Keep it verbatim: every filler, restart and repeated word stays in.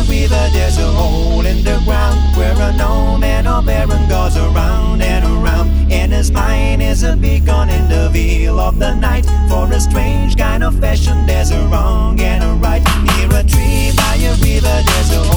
river, there's a hole in the ground where a gnome and a baron goes around and around. In his mind is a beacon in the veil of the night. For a strange kind of fashion, there's a wrong and a right. Near a tree by a river, there's a hole